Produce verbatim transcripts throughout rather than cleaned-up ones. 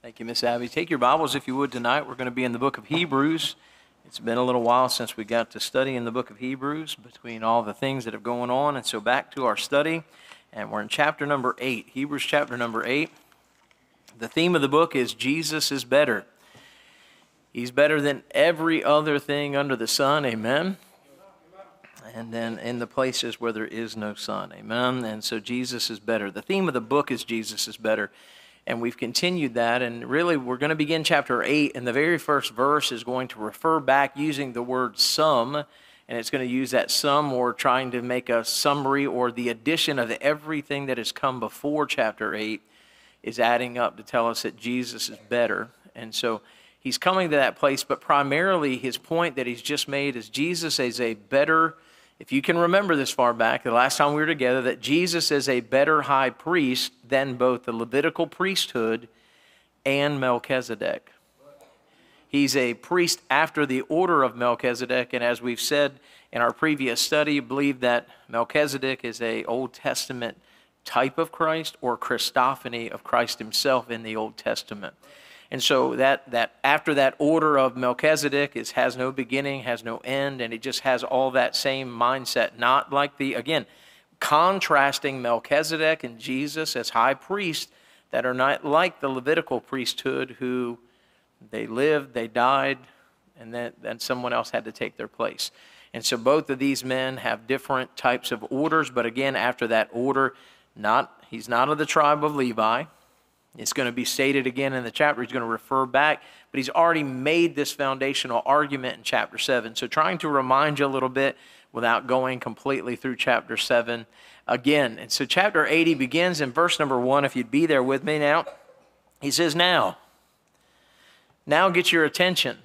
Thank you, Miss Abby. Take your Bibles, if you would, tonight. We're going to be in the book of Hebrews. It's been a little while since we got to study in the book of Hebrews between all the things that are going on. And so back to our study, and we're in chapter number eight, Hebrews chapter number eight. The theme of the book is Jesus is better. He's better than every other thing under the sun, amen? And then in the places where there is no sun, amen? And so Jesus is better. The theme of the book is Jesus is better. And we've continued that, and really we're going to begin chapter eight, and the very first verse is going to refer back using the word some, and it's going to use that some or trying to make a summary or the addition of everything that has come before chapter eight is adding up to tell us that Jesus is better. And so he's coming to that place, but primarily his point that he's just made is Jesus is a better, if you can remember this far back, the last time we were together, that Jesus is a better high priest than both the Levitical priesthood and Melchizedek. He's a priest after the order of Melchizedek, and as we've said in our previous study, believe that Melchizedek is a Old Testament type of Christ or Christophany of Christ himself in the Old Testament. And so that, that after that order of Melchizedek is has no beginning, has no end, and it just has all that same mindset, not like the, again, contrasting Melchizedek and Jesus as high priests that are not like the Levitical priesthood who they lived, they died, and then, then someone else had to take their place. And so both of these men have different types of orders, but again, after that order, not he's not of the tribe of Levi. It's going to be stated again in the chapter. He's going to refer back, but he's already made this foundational argument in chapter seven. So trying to remind you a little bit without going completely through chapter seven again. And so chapter eighty begins in verse number one. If you'd be there with me now, he says, now, now get your attention.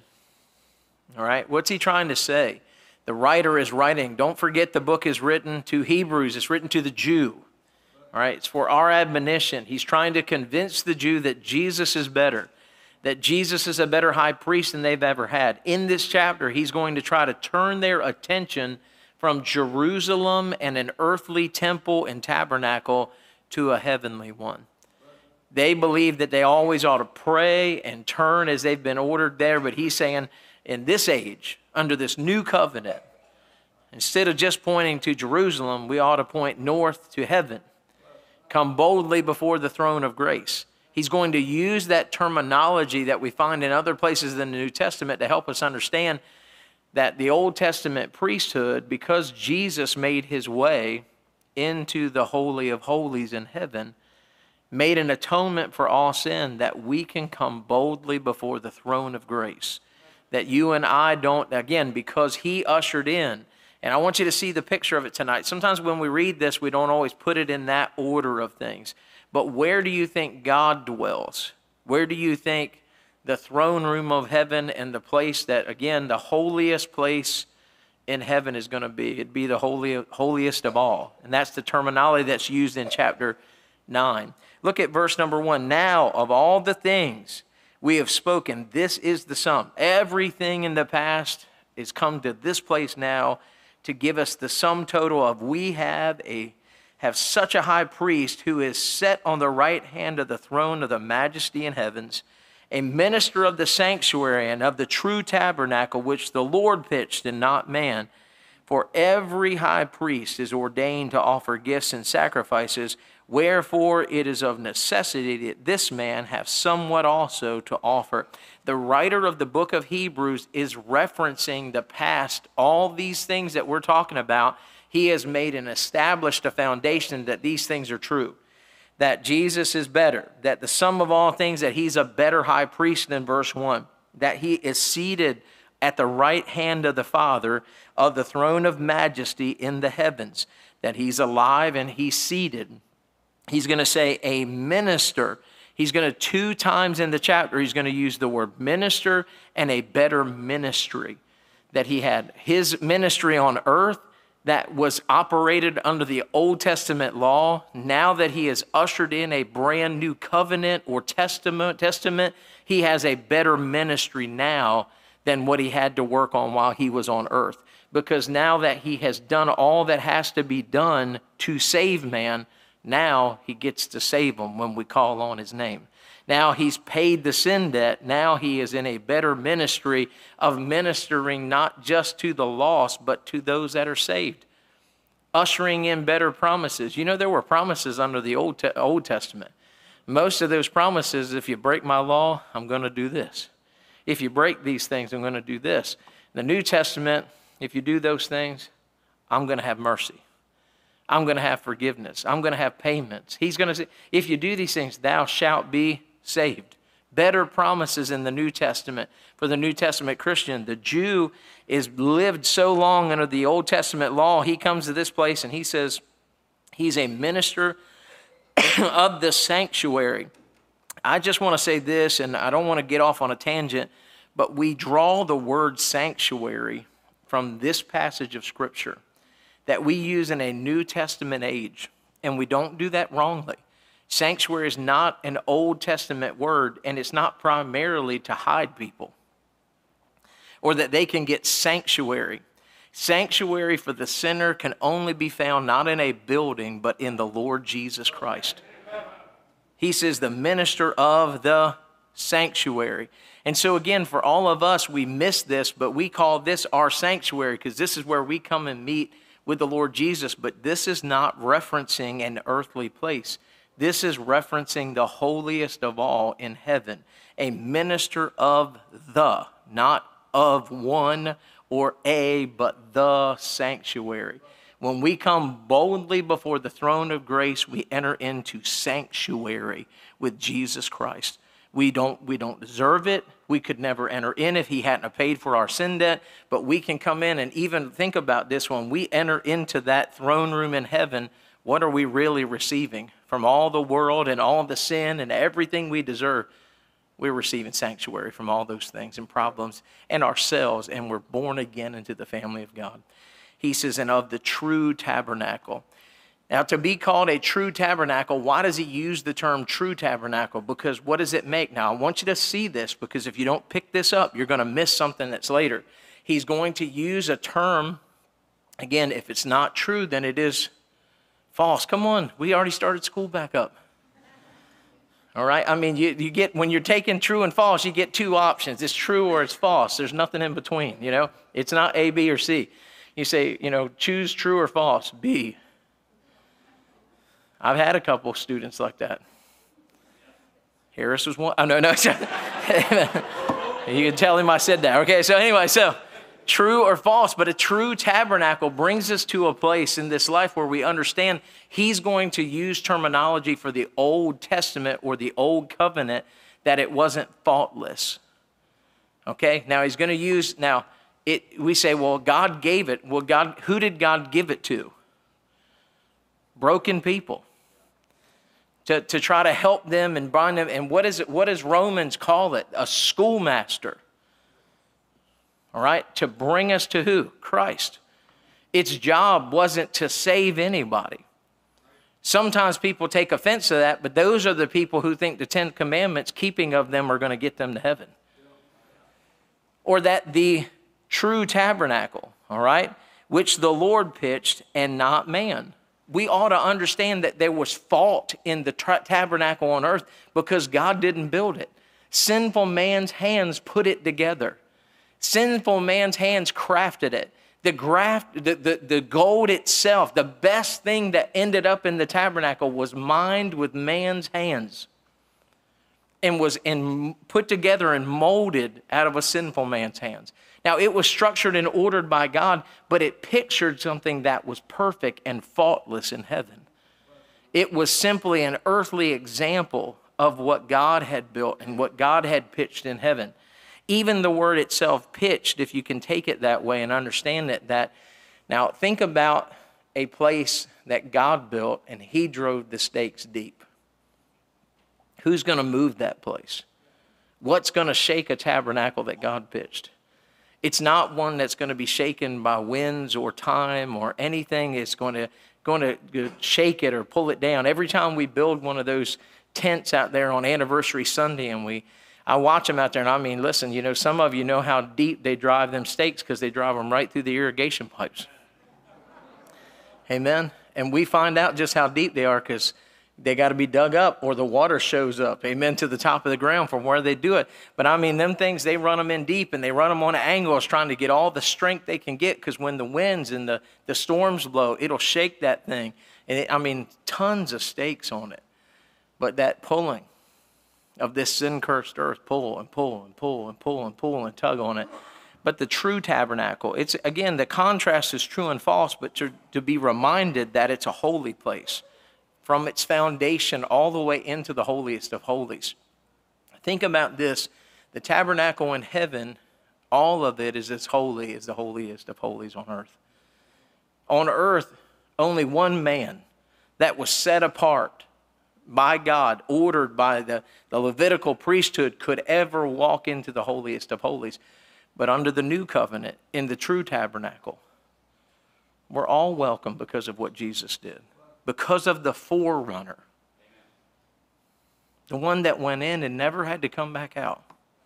All right, what's he trying to say? The writer is writing. Don't forget the book is written to Hebrews. It's written to the Jew. All right, it's for our admonition. He's trying to convince the Jew that Jesus is better, that Jesus is a better high priest than they've ever had. In this chapter, he's going to try to turn their attention from Jerusalem and an earthly temple and tabernacle to a heavenly one. They believe that they always ought to pray and turn as they've been ordered there, but he's saying in this age, under this new covenant, instead of just pointing to Jerusalem, we ought to point north to heaven. Come boldly before the throne of grace. He's going to use that terminology that we find in other places in the New Testament to help us understand that the Old Testament priesthood, because Jesus made his way into the Holy of Holies in heaven, made an atonement for all sin that we can come boldly before the throne of grace. That you and I don't, again, because he ushered in. And I want you to see the picture of it tonight. Sometimes when we read this, we don't always put it in that order of things. But where do you think God dwells? Where do you think the throne room of heaven and the place that, again, the holiest place in heaven is going to be? It'd be the holy, holiest of all. And that's the terminology that's used in chapter nine. Look at verse number one. Now, of all the things we have spoken, this is the sum. Everything in the past is come to this place now to give us the sum total of we have a have such a high priest who is set on the right hand of the throne of the majesty in heavens, a minister of the sanctuary and of the true tabernacle which the Lord pitched and not man. For every high priest is ordained to offer gifts and sacrifices, wherefore it is of necessity that this man have somewhat also to offer. The writer of the book of Hebrews is referencing the past. All these things that we're talking about, he has made and established a foundation that these things are true. That Jesus is better. That the sum of all things, that he's a better high priest than verse one. That he is seated at the right hand of the Father of the throne of majesty in the heavens. That he's alive and he's seated. He's going to say a minister. He's going to, two times in the chapter, he's going to use the word minister and a better ministry that he had. His ministry on earth that was operated under the Old Testament law, now that he has ushered in a brand new covenant or testament, testament, he has a better ministry now than what he had to work on while he was on earth. Because now that he has done all that has to be done to save man, Now he gets to save them when we call on his name. Now he's paid the sin debt. Now he is in a better ministry of ministering not just to the lost, but to those that are saved. Ushering in better promises. You know, there were promises under the Old, Te- Old Testament. Most of those promises, if you break my law, I'm going to do this. If you break these things, I'm going to do this. The New Testament, if you do those things, I'm going to have mercy. I'm going to have forgiveness. I'm going to have payments. He's going to say, if you do these things, thou shalt be saved. Better promises in the New Testament for the New Testament Christian. The Jew is lived so long under the Old Testament law. He comes to this place and he says he's a minister of the sanctuary. I just want to say this, and I don't want to get off on a tangent, but we draw the word sanctuary from this passage of Scripture that we use in a New Testament age, and we don't do that wrongly. Sanctuary is not an Old Testament word, and it's not primarily to hide people or that they can get sanctuary. Sanctuary for the sinner can only be found not in a building, but in the Lord Jesus Christ. He says the minister of the sanctuary. And so again, for all of us, we miss this, but we call this our sanctuary because this is where we come and meet with the Lord Jesus. But this is not referencing an earthly place. This is referencing the holiest of all in heaven. A minister of the, not of one or a, but the sanctuary. When we come boldly before the throne of grace, we enter into sanctuary with Jesus Christ. We don't, we don't deserve it. We could never enter in if he hadn't paid for our sin debt. But we can come in and even think about this. When we enter into that throne room in heaven, what are we really receiving? From all the world and all the sin and everything we deserve, we're receiving sanctuary from all those things and problems and ourselves, and we're born again into the family of God. He says, and of the true tabernacle. Now, to be called a true tabernacle, why does he use the term true tabernacle? Because what does it make? Now, I want you to see this, because if you don't pick this up, you're going to miss something that's later. He's going to use a term, again, if it's not true, then it is false. Come on, we already started school back up. All right, I mean, you, you get, when you're taking true and false, you get two options. It's true or it's false. There's nothing in between, you know. It's not A, B, or C. You say, you know, choose true or false, B. I've had a couple students like that. Harris was one. Oh, no, no. You can tell him I said that. Okay, so anyway, so true or false, but a true tabernacle brings us to a place in this life where we understand he's going to use terminology for the Old Testament or the Old Covenant that it wasn't faultless. Okay, now he's going to use, now it, we say, well, God gave it. Well, God, who did God give it to? Broken people. To, to try to help them and bind them. And what is it? What does Romans call it? A schoolmaster. All right, to bring us to who? Christ. Its job wasn't to save anybody. Sometimes people take offense to that, but those are the people who think the Ten Commandments, keeping of them, are going to get them to heaven. Or that the true tabernacle, all right, which the Lord pitched and not man. We ought to understand that there was fault in the tra- tabernacle on earth because God didn't build it. Sinful man's hands put it together. Sinful man's hands crafted it. The, graft, the, the, the gold itself, the best thing that ended up in the tabernacle was mined with man's hands and was in, put together and molded out of a sinful man's hands. Now, it was structured and ordered by God, but it pictured something that was perfect and faultless in heaven. It was simply an earthly example of what God had built and what God had pitched in heaven. Even the word itself, pitched, if you can take it that way and understand it, that, now think about a place that God built and he drove the stakes deep. Who's going to move that place? What's going to shake a tabernacle that God pitched? It's not one that's going to be shaken by winds or time or anything. It's going to, going to shake it or pull it down. Every time we build one of those tents out there on Anniversary Sunday and we I watch them out there, and I mean, listen, you know, some of you know how deep they drive them stakes because they drive them right through the irrigation pipes. Amen? And we find out just how deep they are because they got to be dug up or the water shows up, amen, to the top of the ground from where they do it. But I mean, them things, they run them in deep and they run them on angles trying to get all the strength they can get because when the winds and the, the storms blow, it'll shake that thing. And it, I mean, tons of stakes on it. But that pulling of this sin-cursed earth, pull and pull and pull and pull and pull and tug on it. But the true tabernacle, it's, again, the contrast is true and false, but to, to be reminded that it's a holy place from its foundation all the way into the holiest of holies. Think about this. The tabernacle in heaven, all of it is as holy as the holiest of holies on earth. On earth, only one man that was set apart by God, ordered by the, the Levitical priesthood, could ever walk into the holiest of holies. But under the new covenant, in the true tabernacle, we're all welcome because of what Jesus did. Because of the forerunner. The one that went in and never had to come back out.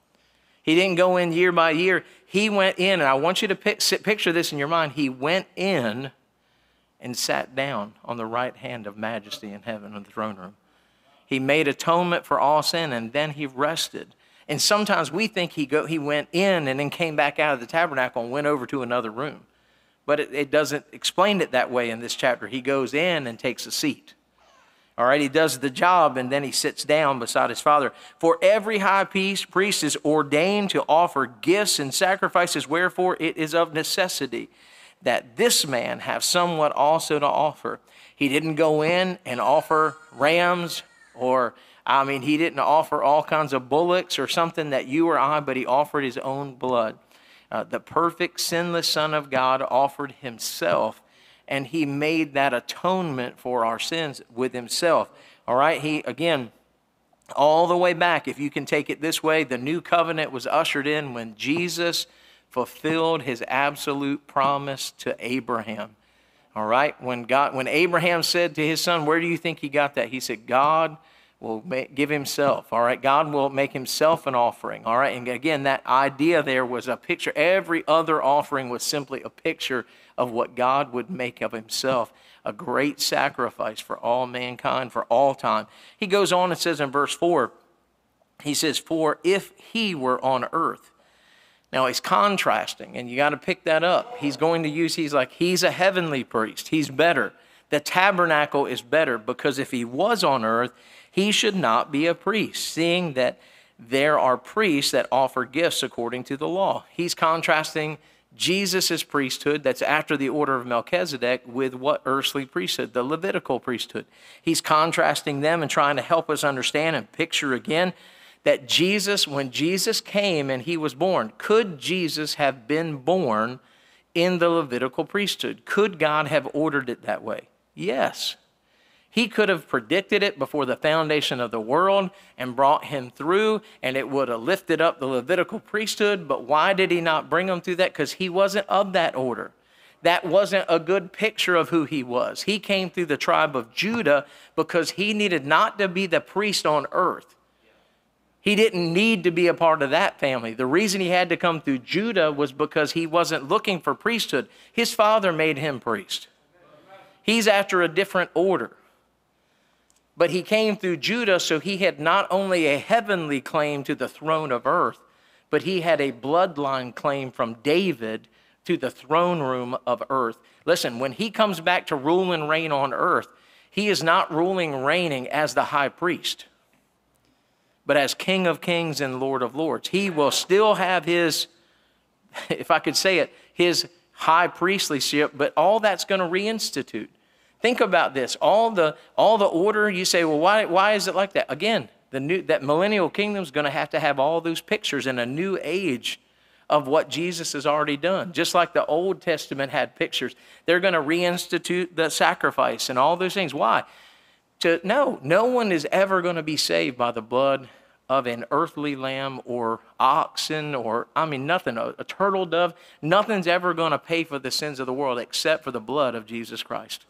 He didn't go in year by year. He went in, and I want you to pic- picture this in your mind. He went in and sat down on the right hand of majesty in heaven in the throne room. He made atonement for all sin, and then he rested. And sometimes we think he go, he went in and then came back out of the tabernacle and went over to another room. But it, it doesn't explain it that way in this chapter. He goes in and takes a seat. All right, he does the job and then he sits down beside his Father. For every high priest, priest is ordained to offer gifts and sacrifices, wherefore it is of necessity that this man have somewhat also to offer. He didn't go in and offer rams or, I mean, he didn't offer all kinds of bullocks or something that you or I, but he offered his own blood. Uh, the perfect, sinless Son of God offered himself, and he made that atonement for our sins with himself. All right, he, again, all the way back, if you can take it this way, the new covenant was ushered in when Jesus fulfilled his absolute promise to Abraham. All right, when God, when Abraham said to his son, where do you think he got that? He said, God will make, give himself, all right? God will make himself an offering, all right? And again, that idea there was a picture. Every other offering was simply a picture of what God would make of himself, a great sacrifice for all mankind, for all time. He goes on and says in verse four, he says, for if he were on earth. Now he's contrasting, and you got to pick that up. He's going to use, he's like, he's a heavenly priest. He's better. The tabernacle is better because if he was on earth, he should not be a priest, seeing that there are priests that offer gifts according to the law. He's contrasting Jesus' priesthood, that's after the order of Melchizedek, with what earthly priesthood? The Levitical priesthood. He's contrasting them and trying to help us understand and picture again that Jesus, when Jesus came and he was born, could Jesus have been born in the Levitical priesthood? Could God have ordered it that way? Yes. He could have predicted it before the foundation of the world and brought him through, and it would have lifted up the Levitical priesthood. But why did he not bring him through that? Because he wasn't of that order. That wasn't a good picture of who he was. He came through the tribe of Judah because he needed not to be the priest on earth. He didn't need to be a part of that family. The reason he had to come through Judah was because he wasn't looking for priesthood. His father made him priest. He's after a different order. But he came through Judah, so he had not only a heavenly claim to the throne of earth, but he had a bloodline claim from David to the throne room of earth. Listen, when he comes back to rule and reign on earth, he is not ruling and reigning as the high priest, but as King of Kings and Lord of Lords. He will still have his, if I could say it, his high priestlyship, but all that's going to reinstitute. Think about this. All the all the order, you say, well, why, why is it like that? Again, the new that millennial kingdom is going to have to have all those pictures in a new age of what Jesus has already done. Just like the Old Testament had pictures. They're going to reinstitute the sacrifice and all those things. Why? To no, no one is ever going to be saved by the blood of an earthly lamb or oxen or, I mean, nothing, a, a turtle dove. Nothing's ever going to pay for the sins of the world except for the blood of Jesus Christ.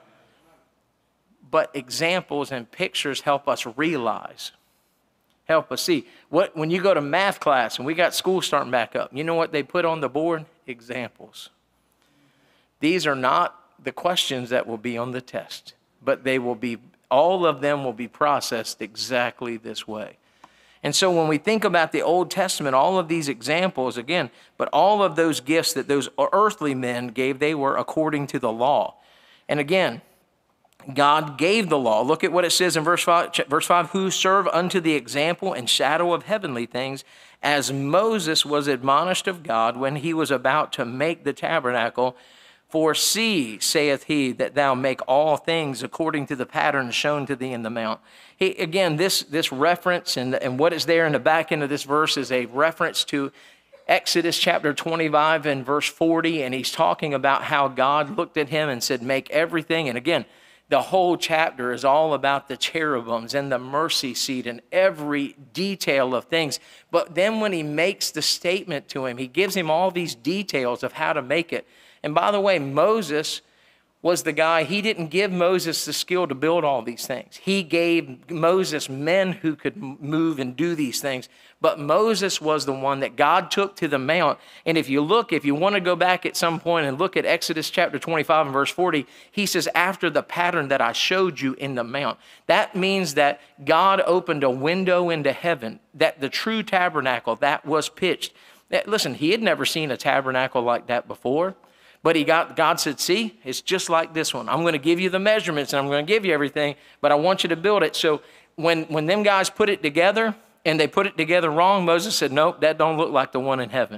But examples and pictures help us realize, help us see. What, when you go to math class and we got school starting back up, you know what they put on the board? Examples. These are not the questions that will be on the test, but they will be, all of them will be processed exactly this way. And so when we think about the Old Testament, all of these examples, again, but all of those gifts that those earthly men gave, they were according to the law. And again, God gave the law. Look at what it says in verse five, verse five, who serve unto the example and shadow of heavenly things, as Moses was admonished of God when he was about to make the tabernacle. For see, saith he, that thou make all things according to the pattern shown to thee in the mount. He, again, this, this reference and, and what is there in the back end of this verse is a reference to Exodus chapter twenty-five and verse forty, and he's talking about how God looked at him and said, make everything. And again, the whole chapter is all about the cherubims and the mercy seat and every detail of things. But then when he makes the statement to him, he gives him all these details of how to make it. And by the way, Moses was the guy, he didn't give Moses the skill to build all these things. He gave Moses men who could move and do these things. But Moses was the one that God took to the mount. And if you look, if you want to go back at some point and look at Exodus chapter twenty-five and verse forty, he says, after the pattern that I showed you in the mount. That means that God opened a window into heaven, that the true tabernacle that was pitched. Listen, he had never seen a tabernacle like that before. But he got, God said, see, it's just like this one. I'm going to give you the measurements and I'm going to give you everything, but I want you to build it. So when, when them guys put it together and they put it together wrong, Moses said, nope, that don't look like the one in heaven.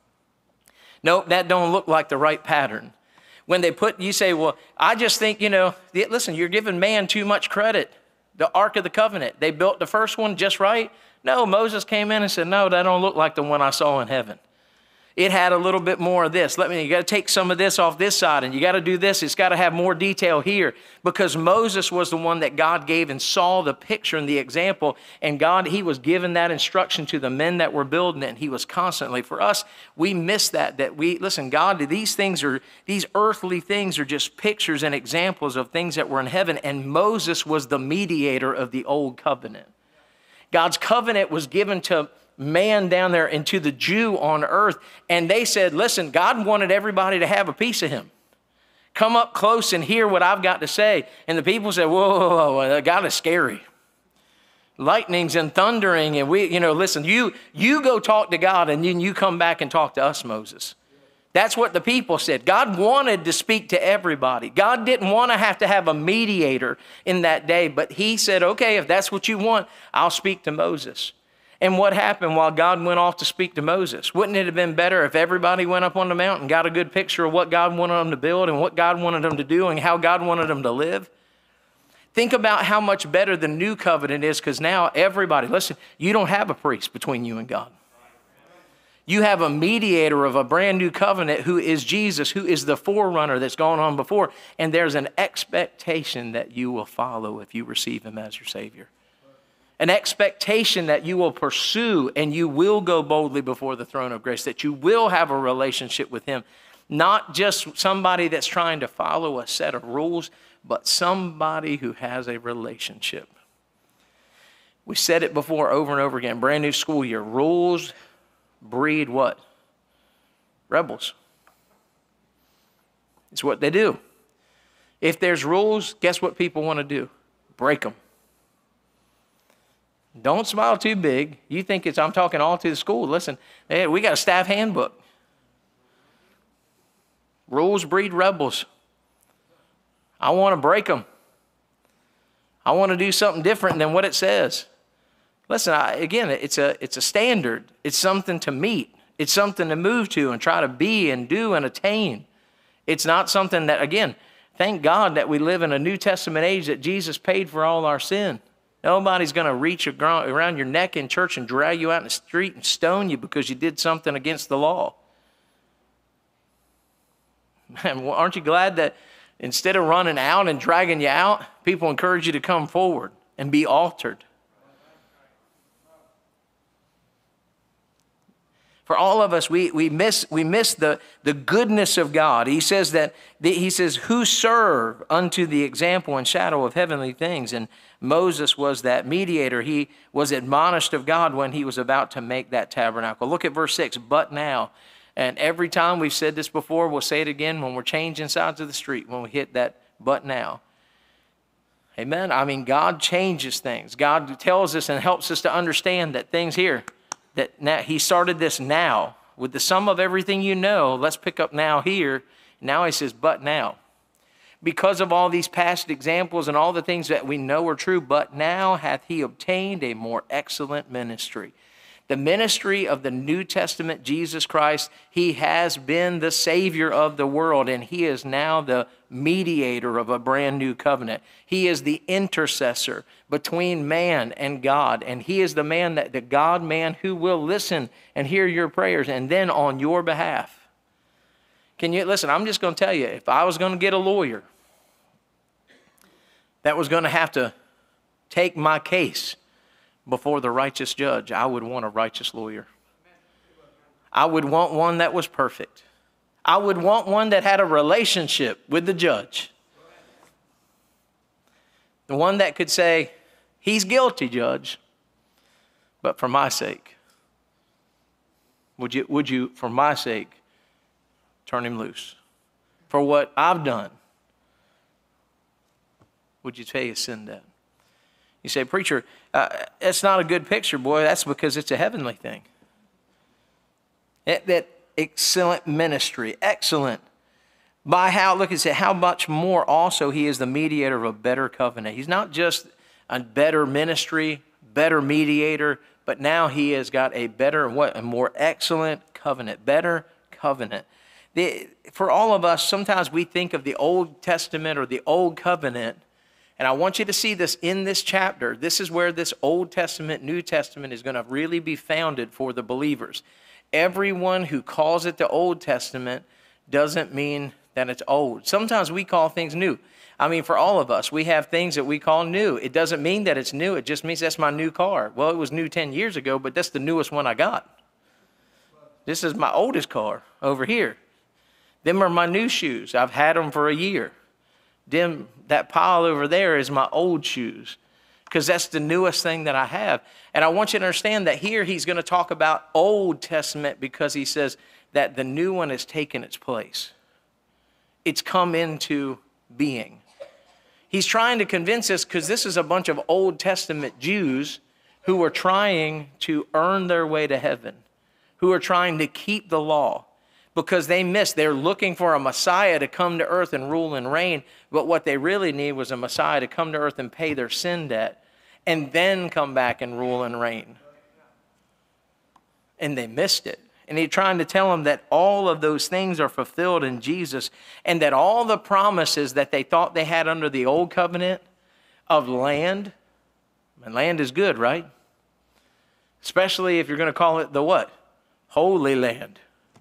Nope, that don't look like the right pattern. When they put, you say, well, I just think, you know, listen, you're giving man too much credit. The Ark of the Covenant, they built the first one just right. No, Moses came in and said, no, that don't look like the one I saw in heaven. It had a little bit more of this. Let me, you got to take some of this off this side, and you got to do this. It's got to have more detail here, because Moses was the one that God gave and saw the picture and the example, and God, he was giving that instruction to the men that were building it, and he was constantly. For us, we miss that, that we, listen, God, these things are, these earthly things are just pictures and examples of things that were in heaven, and Moses was the mediator of the old covenant. God's covenant was given to man down there and to the Jew on earth. And they said, listen, God wanted everybody to have a piece of him. Come up close and hear what I've got to say. And the people said, whoa, whoa, whoa, God is scary. Lightnings and thundering. And we, you know, listen, you, you go talk to God and then you come back and talk to us, Moses. That's what the people said. God wanted to speak to everybody. God didn't want to have to have a mediator in that day. But he said, okay, if that's what you want, I'll speak to Moses. And what happened while God went off to speak to Moses? Wouldn't it have been better if everybody went up on the mountain and got a good picture of what God wanted them to build and what God wanted them to do and how God wanted them to live? Think about how much better the new covenant is, because now everybody, listen, you don't have a priest between you and God. You have a mediator of a brand new covenant who is Jesus, who is the forerunner that's gone on before. And there's an expectation that you will follow if you receive him as your Savior. An expectation that you will pursue and you will go boldly before the throne of grace, that you will have a relationship with him. Not just somebody that's trying to follow a set of rules, but somebody who has a relationship. We said it before over and over again, brand new school year. Rules breed what? Rebels. It's what they do. If there's rules, guess what people want to do? Break them. Don't smile too big. You think it's, I'm talking all to the school. Listen, hey, we got a staff handbook. Rules breed rebels. I want to break them. I want to do something different than what it says. Listen, I, again, it's a, it's a standard. It's something to meet. It's something to move to and try to be and do and attain. It's not something that, again, thank God that we live in a New Testament age that Jesus paid for all our sin. Nobody's going to reach around your neck in church and drag you out in the street and stone you because you did something against the law. Man, aren't you glad that instead of running out and dragging you out, people encourage you to come forward and be altered? For all of us, we, we miss, we miss the, the goodness of God. He says that, the, he says, who serve unto the example and shadow of heavenly things. And Moses was that mediator. He was admonished of God when he was about to make that tabernacle. Look at verse six. But now, And every time, we've said this before, we'll say it again, when we're changing sides of the street, when we hit that but now. Amen. I mean, God changes things. God tells us and helps us to understand that things here, that now he started this now. With the sum of everything you know, let's pick up now here. Now he says, but now. Because of all these past examples and all the things that we know are true, but now hath he obtained a more excellent ministry. The ministry of the New Testament, Jesus Christ, he has been the Savior of the world, and he is now the mediator of a brand new covenant. He is the intercessor between man and God, and he is the man, that the God-man who will listen and hear your prayers, and then on your behalf. Can you, listen, I'm just going to tell you, if I was going to get a lawyer that was going to have to take my case before the righteous judge, I would want a righteous lawyer. I would want one that was perfect. I would want one that had a relationship with the judge. The one that could say, he's guilty, judge, but for my sake, would you, would you, for my sake, turn him loose? For what I've done, would you take his sin debt? You say, preacher, uh, it's not a good picture, boy. That's because it's a heavenly thing. It, that excellent ministry, excellent. By how, look, it said, how much more also he is the mediator of a better covenant. He's not just a better ministry, better mediator, but now he has got a better, what, a more excellent covenant, better covenant. The, for all of us, sometimes we think of the Old Testament or the Old Covenant. And I want you to see this in this chapter. This is where this Old Testament, New Testament is going to really be founded for the believers. Everyone who calls it the Old Testament doesn't mean that it's old. Sometimes we call things new. I mean, for all of us, we have things that we call new. It doesn't mean that it's new. It just means that's my new car. Well, it was new ten years ago, but that's the newest one I got. This is my oldest car over here. Them are my new shoes. I've had them for a year. Them, that pile over there is my old shoes, because that's the newest thing that I have. And I want you to understand that here he's going to talk about Old Testament because he says that the new one has taken its place. It's come into being. He's trying to convince us, because this is a bunch of Old Testament Jews who are trying to earn their way to heaven, who are trying to keep the law. Because they missed. They're looking for a Messiah to come to earth and rule and reign. But what they really need was a Messiah to come to earth and pay their sin debt and then come back and rule and reign. And they missed it. And he's trying to tell them that all of those things are fulfilled in Jesus, and that all the promises that they thought they had under the old covenant of land, and land is good, right? Especially if you're going to call it the what? Holy Land.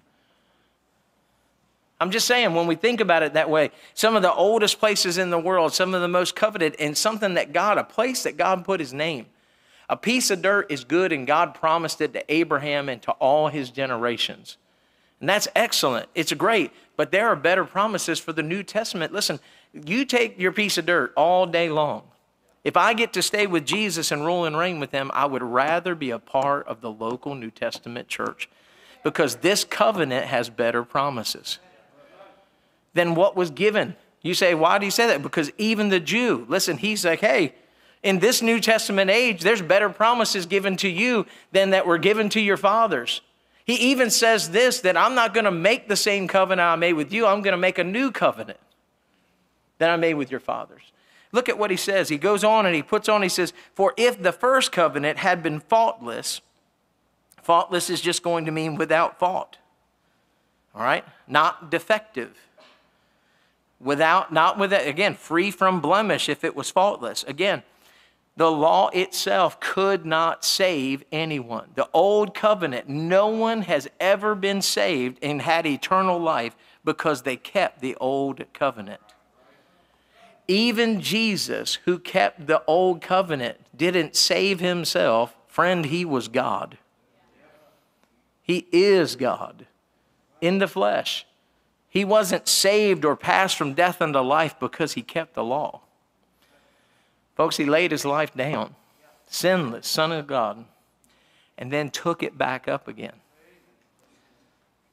I'm just saying, when we think about it that way, some of the oldest places in the world, some of the most coveted, and something that God, a place that God put his name. A piece of dirt is good, and God promised it to Abraham and to all his generations. And that's excellent. It's great. But there are better promises for the New Testament. Listen, you take your piece of dirt all day long. If I get to stay with Jesus and rule and reign with him, I would rather be a part of the local New Testament church, because this covenant has better promises than what was given. You say, why do you say that? Because even the Jew, listen, he's like, hey, in this New Testament age, there's better promises given to you than that were given to your fathers. He even says this, that I'm not going to make the same covenant I made with you. I'm going to make a new covenant that I made with your fathers. Look at what he says. He goes on and he puts on, he says, for if the first covenant had been faultless, faultless is just going to mean without fault. All right? Not defective. Without, not with it, again, free from blemish if it was faultless. Again, the law itself could not save anyone. The old covenant, no one has ever been saved and had eternal life because they kept the old covenant. Even Jesus, who kept the old covenant, didn't save himself. Friend, he was God. He is God in the flesh. He wasn't saved or passed from death unto life because he kept the law. Folks, he laid his life down, sinless, Son of God, and then took it back up again.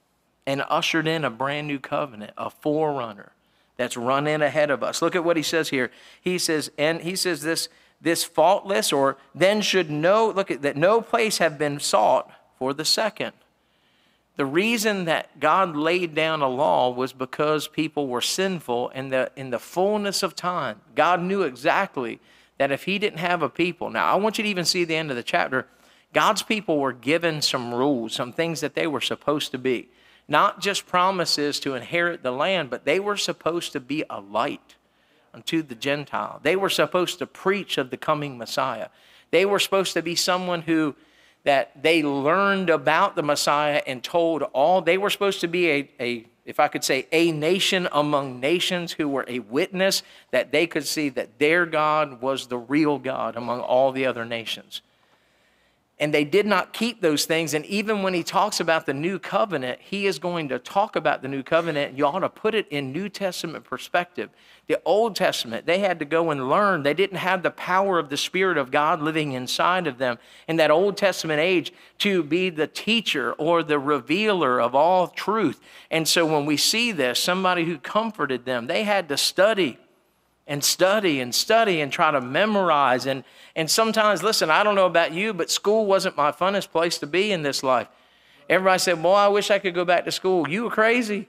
and ushered in a brand new covenant, a forerunner that's run in ahead of us. Look at what he says here. He says, and he says this, this faultless, or then should no, look at that, no place have been sought for the second. The reason that God laid down a law was because people were sinful, and the, in the fullness of time, God knew exactly that if he didn't have a people. Now, I want you to even see the end of the chapter. God's people were given some rules, some things that they were supposed to be. Not just promises to inherit the land, but they were supposed to be a light unto the Gentile. They were supposed to preach of the coming Messiah. They were supposed to be someone who, that they learned about the Messiah and told all. They were supposed to be a, a, if I could say, a nation among nations who were a witness that they could see that their God was the real God among all the other nations. And they did not keep those things. And even when he talks about the new covenant, he is going to talk about the new covenant. You ought to put it in New Testament perspective. The Old Testament, they had to go and learn. They didn't have the power of the Spirit of God living inside of them in that Old Testament age to be the teacher or the revealer of all truth. And so when we see this, somebody who comforted them, they had to study and study and study and try to memorize. And, and sometimes, listen, I don't know about you, but school wasn't my funnest place to be in this life. Everybody said, boy, I wish I could go back to school. You were crazy.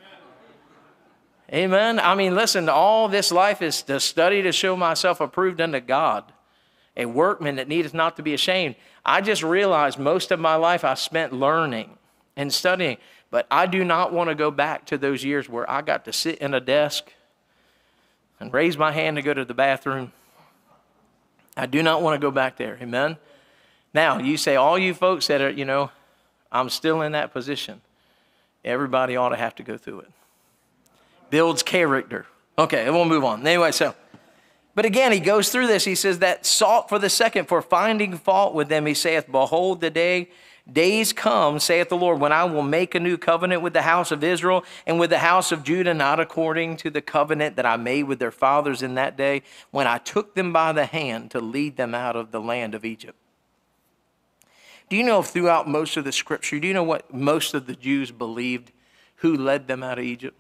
Amen. I mean, listen, all this life is to study to show myself approved unto God, a workman that needeth not to be ashamed. I just realized most of my life I spent learning and studying, but I do not want to go back to those years where I got to sit in a desk and raise my hand to go to the bathroom. I do not want to go back there. Amen. Now, you say, all you folks that are, you know, I'm still in that position. Everybody ought to have to go through it. Builds character. Okay, we'll move on. Anyway, so, but again, he goes through this. He says that sought for the second, for finding fault with them, he saith, behold, the day, days come, saith the Lord, when I will make a new covenant with the house of Israel and with the house of Judah, not according to the covenant that I made with their fathers in that day, when I took them by the hand to lead them out of the land of Egypt. Do you know throughout most of the scripture, do you know what most of the Jews believed who led them out of Egypt?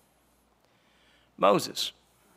Moses.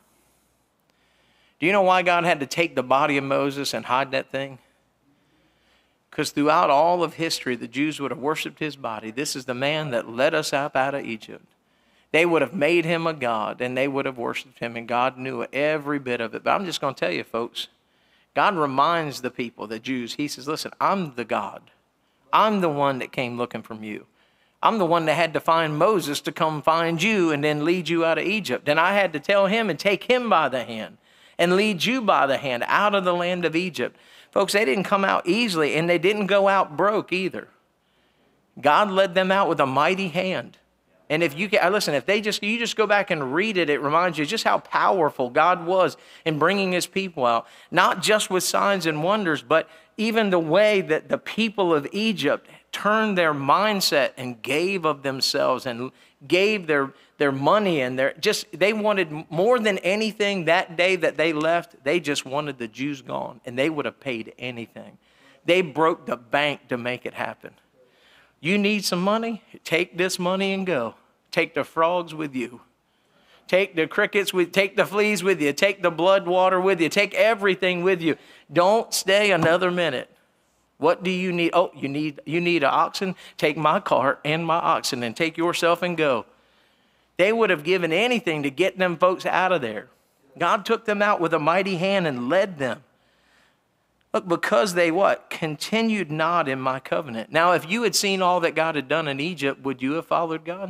Do you know why God had to take the body of Moses and hide that thing? Because throughout all of history, the Jews would have worshiped his body. This is the man that led us up out of Egypt. They would have made him a god, and they would have worshiped him, and God knew every bit of it. But I'm just going to tell you, folks, God reminds the people, the Jews, he says, listen, I'm the God. I'm the one that came looking from you. I'm the one that had to find Moses to come find you and then lead you out of Egypt. And I had to tell him and take him by the hand and lead you by the hand out of the land of Egypt. Folks, they didn't come out easily, and they didn't go out broke either. God led them out with a mighty hand. And if you can, listen, if they just, you just go back and read it, it reminds you just how powerful God was in bringing his people out. Not just with signs and wonders, but even the way that the people of Egypt turned their mindset and gave of themselves and gave their, their money and their, just, they wanted more than anything that day that they left, they just wanted the Jews gone, and they would have paid anything. They broke the bank to make it happen. You need some money? Take this money and go. Take the frogs with you. Take the crickets with, take the fleas with you. Take the blood water with you. Take everything with you. Don't stay another minute. What do you need? Oh, you need, you need an oxen? Take my cart and my oxen and take yourself and go. They would have given anything to get them folks out of there. God took them out with a mighty hand and led them. Look, because they what? Continued not in my covenant. Now, if you had seen all that God had done in Egypt, would you have followed God?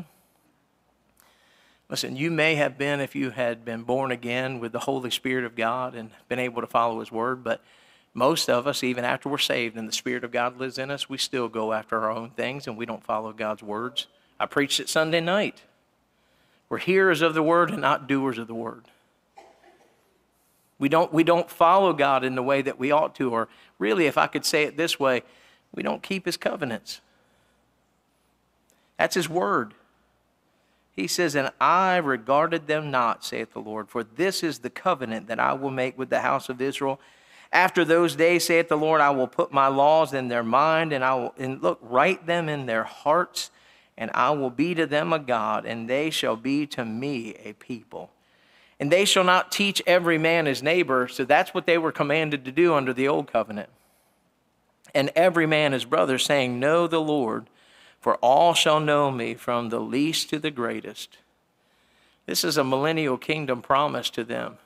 Listen, you may have been, if you had been born again with the Holy Spirit of God and been able to follow his word, but most of us, even after we're saved and the Spirit of God lives in us, we still go after our own things and we don't follow God's words. I preached it Sunday night. We're hearers of the word and not doers of the word. We don't, we don't follow God in the way that we ought to, or really, if I could say it this way, we don't keep his covenants. That's his word. He says, and I regarded them not, saith the Lord, for this is the covenant that I will make with the house of Israel. After those days, saith the Lord, I will put my laws in their mind, and I will, and look, write them in their hearts, and I will be to them a God, and they shall be to me a people. And they shall not teach every man his neighbor. So that's what they were commanded to do under the old covenant. And every man his brother, saying, know the Lord, for all shall know me, from the least to the greatest. This is a millennial kingdom promise to them.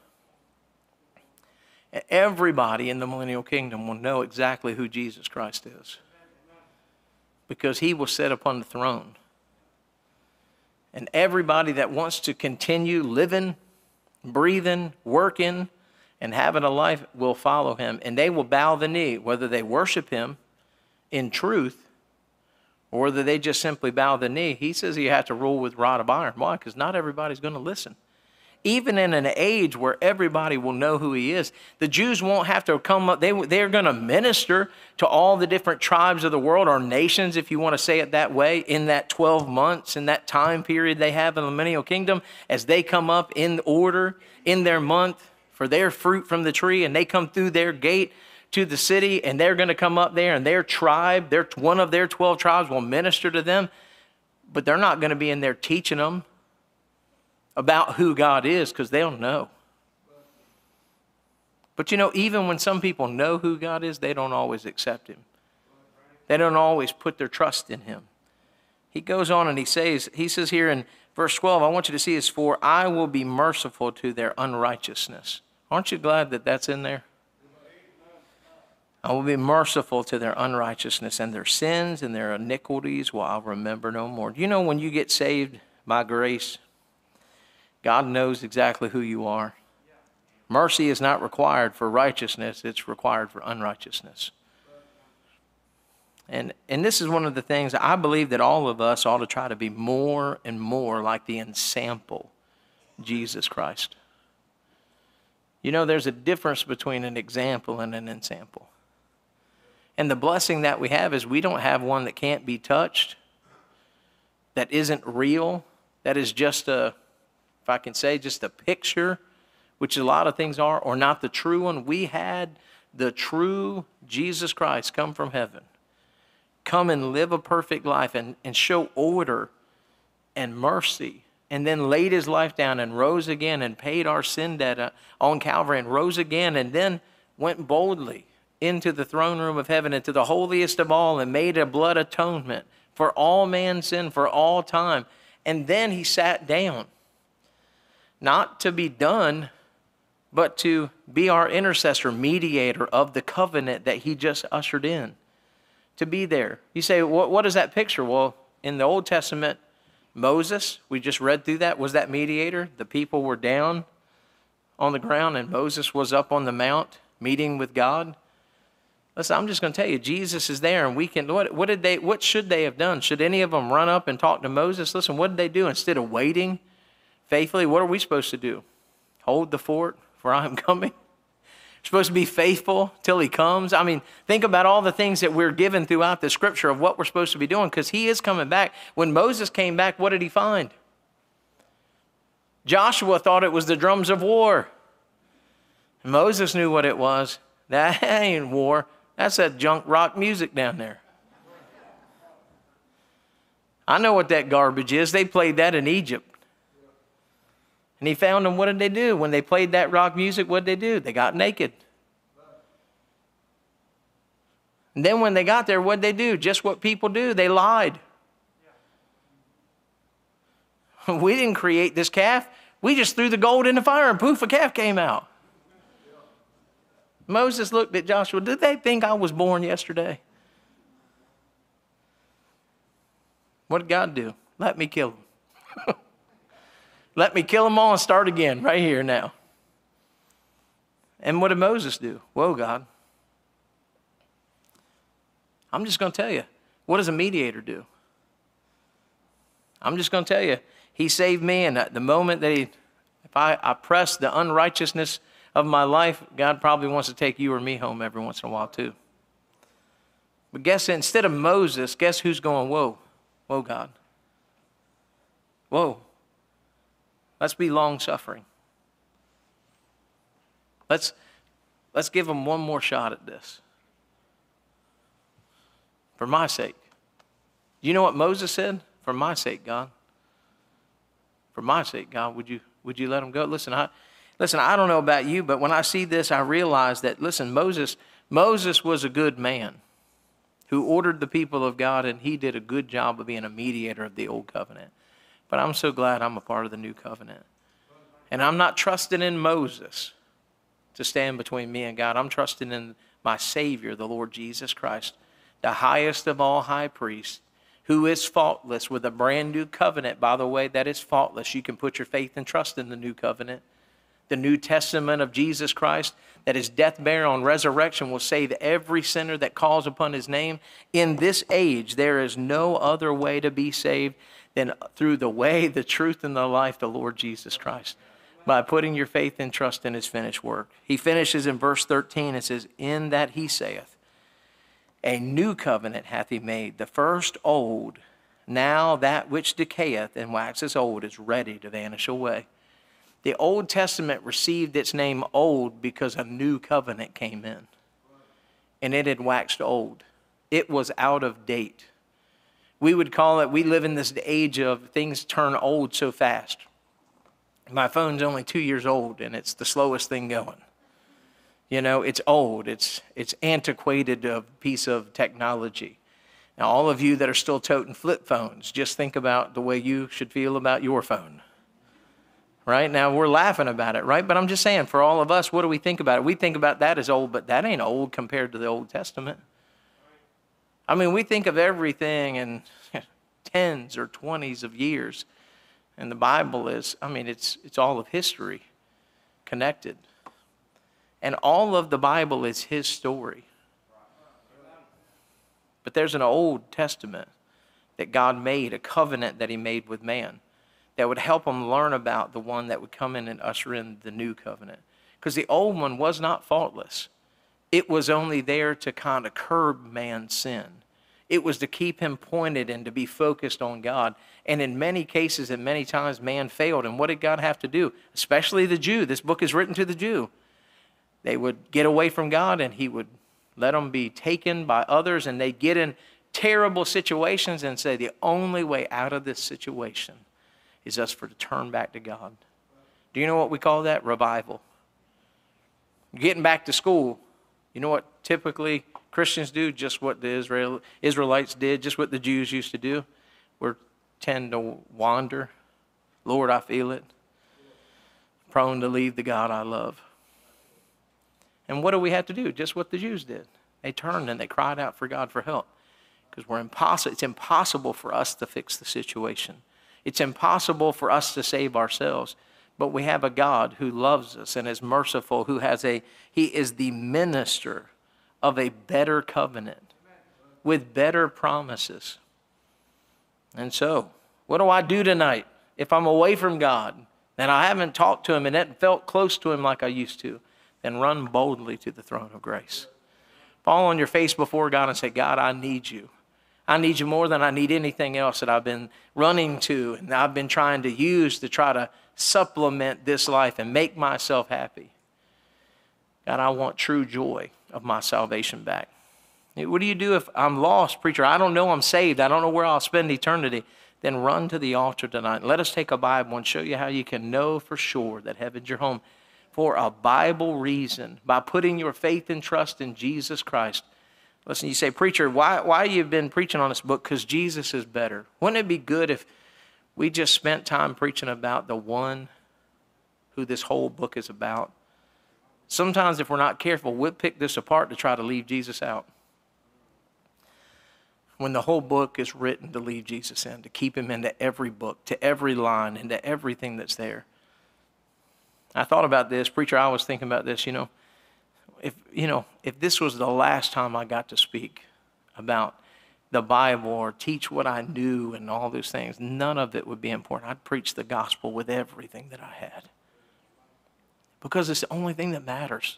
Everybody in the millennial kingdom will know exactly who Jesus Christ is, because he will sit upon the throne. And everybody that wants to continue living, breathing, working, and having a life will follow him. And they will bow the knee, whether they worship him in truth or whether they just simply bow the knee. He says you have to rule with rod of iron. Why? Because not everybody's going to listen. Even in an age where everybody will know who he is, the Jews won't have to come up. They, they're going to minister to all the different tribes of the world, or nations, if you want to say it that way, in that twelve months, in that time period they have in the millennial kingdom, as they come up in order in their month for their fruit from the tree, and they come through their gate to the city, and they're going to come up there, and their tribe, their, one of their twelve tribes will minister to them, but they're not going to be in there teaching them about who God is, because they'll know. But you know, even when some people know who God is, they don't always accept him. They don't always put their trust in him. He goes on and he says, he says here in verse twelve, I want you to see this, for I will be merciful to their unrighteousness. Aren't you glad that that's in there? I will be merciful to their unrighteousness, and their sins and their iniquities will I remember no more. Do you know when you get saved by grace, God knows exactly who you are. Mercy is not required for righteousness. It's required for unrighteousness. And, and this is one of the things I believe that all of us ought to try to be more and more like the ensample, Jesus Christ. You know, there's a difference between an example and an ensample. And the blessing that we have is we don't have one that can't be touched, that isn't real, that is just a, if I can say, just a picture, which a lot of things are, or not the true one. We had the true Jesus Christ come from heaven, come and live a perfect life and, and show order and mercy, and then laid his life down and rose again and paid our sin debt on Calvary and rose again, and then went boldly into the throne room of heaven, into the holiest of all, and made a blood atonement for all man's sin for all time. And then he sat down, not to be done, but to be our intercessor, mediator of the covenant that he just ushered in, to be there. You say, what, what is that picture? Well, in the Old Testament, Moses, we just read through that, was that mediator. The people were down on the ground, and Moses was up on the mount meeting with God. Listen, I'm just going to tell you, Jesus is there, and we can, what, what did they, what should they have done? Should any of them run up and talk to Moses? Listen, what did they do? Instead of waiting faithfully, what are we supposed to do? Hold the fort, for I am coming. We're supposed to be faithful till he comes. I mean, think about all the things that we're given throughout the scripture of what we're supposed to be doing, because he is coming back. When Moses came back, what did he find? Joshua thought it was the drums of war. Moses knew what it was. That ain't war. That's that junk rock music down there. I know what that garbage is. They played that in Egypt. And he found them. What did they do? When they played that rock music, what did they do? They got naked. And then when they got there, what did they do? Just what people do. They lied. We didn't create this calf. We just threw the gold in the fire and poof, a calf came out. Moses looked at Joshua. Did they think I was born yesterday? What did God do? Let me kill them. Let me kill them all and start again right here now. And what did Moses do? Whoa, God. I'm just going to tell you. What does a mediator do? I'm just going to tell you. He saved me, and at the moment that he, if I, I press the unrighteousness of my life, God probably wants to take you or me home every once in a while too. But guess, instead of Moses, guess who's going, whoa, whoa, God. Whoa. Let's be long-suffering. Let's, let's give them one more shot at this. For my sake. You know what Moses said? For my sake, God. For my sake, God, would you, would you let them go? Listen, I, listen, I don't know about you, but when I see this, I realize that, listen, Moses, Moses was a good man who ordered the people of God, and he did a good job of being a mediator of the old covenant. But I'm so glad I'm a part of the new covenant. And I'm not trusting in Moses to stand between me and God. I'm trusting in my Savior, the Lord Jesus Christ, the highest of all high priests, who is faultless, with a brand new covenant, by the way, that is faultless. You can put your faith and trust in the new covenant. The New Testament of Jesus Christ, that his death, burial, and resurrection will save every sinner that calls upon his name. In this age, there is no other way to be saved than through the way, the truth, and the life, the Lord Jesus Christ, by putting your faith and trust in his finished work. He finishes in verse thirteen. It says, in that he saith, a new covenant hath he made, the first old. Now that which decayeth and waxes old is ready to vanish away. The Old Testament received its name old because a new covenant came in. And it had waxed old. It was out of date. We would call it, we live in this age of things turn old so fast. My phone's only two years old, and it's the slowest thing going. You know, it's old. It's, it's antiquated a piece of technology. Now, all of you that are still toting flip phones, just think about the way you should feel about your phone. Right? Now, we're laughing about it, right? But I'm just saying, for all of us, what do we think about it? We think about that as old, but that ain't old compared to the Old Testament. I mean, we think of everything in tens or twenties of years. And the Bible is, I mean, it's, it's all of history connected. And all of the Bible is his story. But there's an Old Testament that God made, a covenant that he made with man, that would help them learn about the one that would come in and usher in the new covenant. Because the old one was not faultless. It was only there to kind of curb man's sin. It was to keep him pointed and to be focused on God. And in many cases and many times, man failed. And what did God have to do? Especially the Jew. This book is written to the Jew. They would get away from God, and he would let them be taken by others, and they'd get in terrible situations and say, the only way out of this situation is us for to turn back to God. Do you know what we call that? Revival. Getting back to school. You know what typically Christians do? Just what the Israel, Israelites did, just what the Jews used to do. We tend to wander. Lord, I feel it. Prone to leave the God I love. And what do we have to do? Just what the Jews did. They turned and they cried out for God for help. Because we're impossible. It's impossible for us to fix the situation. It's impossible for us to save ourselves. But we have a God who loves us and is merciful, who has a, he is the minister of a better covenant with better promises. And so, what do I do tonight if I'm away from God and I haven't talked to him and haven't felt close to him like I used to? Then run boldly to the throne of grace. Fall on your face before God and say, God, I need you. I need you more than I need anything else that I've been running to and I've been trying to use to try to supplement this life and make myself happy. God, I want true joy of my salvation back. What do you do if I'm lost, preacher? I don't know I'm saved. I don't know where I'll spend eternity. Then run to the altar tonight. Let us take a Bible and show you how you can know for sure that heaven's your home for a Bible reason, by putting your faith and trust in Jesus Christ. Listen, you say, preacher, why, why you've been preaching on this book? Because Jesus is better. Wouldn't it be good if we just spent time preaching about the one who this whole book is about? Sometimes if we're not careful, we'll pick this apart to try to leave Jesus out. When the whole book is written to leave Jesus in, to keep him into every book, to every line, into everything that's there. I thought about this, preacher, I was thinking about this, you know, if, you know, if this was the last time I got to speak about the Bible or teach what I knew and all those things, none of it would be important. I'd preach the gospel with everything that I had. Because it's the only thing that matters.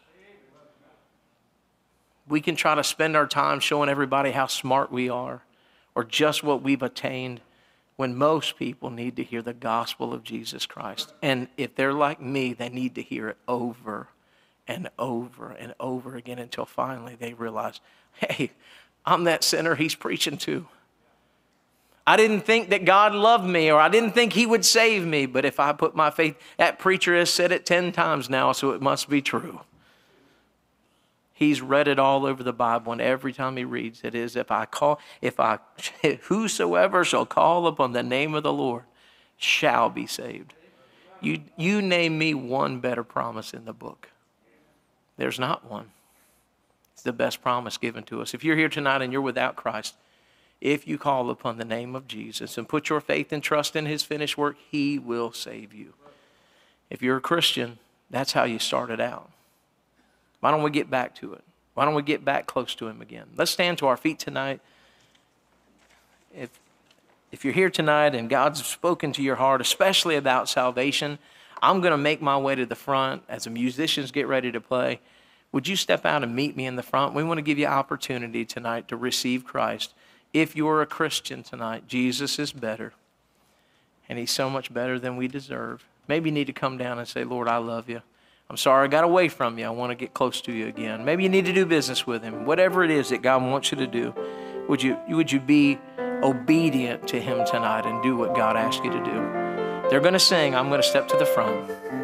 We can try to spend our time showing everybody how smart we are or just what we've attained, when most people need to hear the gospel of Jesus Christ. And if they're like me, they need to hear it over and over and over again until finally they realize, hey, I'm that sinner he's preaching to. I didn't think that God loved me, or I didn't think he would save me. But if I put my faith, that preacher has said it ten times now, so it must be true. He's read it all over the Bible, and every time he reads it is, if I call, if I, whosoever shall call upon the name of the Lord shall be saved. You, you name me one better promise in the book. There's not one. It's the best promise given to us. If you're here tonight and you're without Christ, if you call upon the name of Jesus and put your faith and trust in his finished work, he will save you. If you're a Christian, that's how you started out. Why don't we get back to it? Why don't we get back close to him again? Let's stand to our feet tonight. If, if you're here tonight and God's spoken to your heart, especially about salvation, I'm going to make my way to the front as the musicians get ready to play. Would you step out and meet me in the front? We want to give you opportunity tonight to receive Christ. If you're a Christian tonight, Jesus is better. And he's so much better than we deserve. Maybe you need to come down and say, Lord, I love you. I'm sorry I got away from you. I want to get close to you again. Maybe you need to do business with him. Whatever it is that God wants you to do, would you, would you be obedient to him tonight and do what God asks you to do? They're going to sing. I'm going to step to the front.